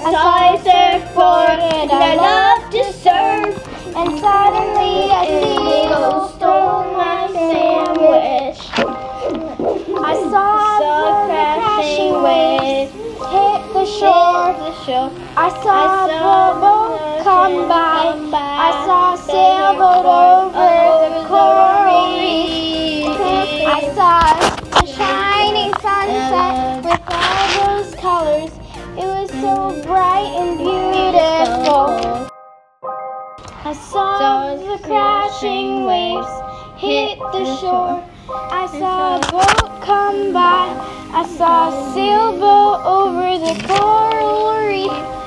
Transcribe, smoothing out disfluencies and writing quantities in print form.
saw a surfboard and I love to surf. And suddenly a seagull stole my sandwich. I saw the crashing waves hit the shore. I saw a boat come by. I saw a sailboat over the coral reef. I saw a shining sunset with all those colors. It was so bright and beautiful. I saw the crashing waves hit the shore. I saw a boat come by. I saw a sailboat over the coral reef.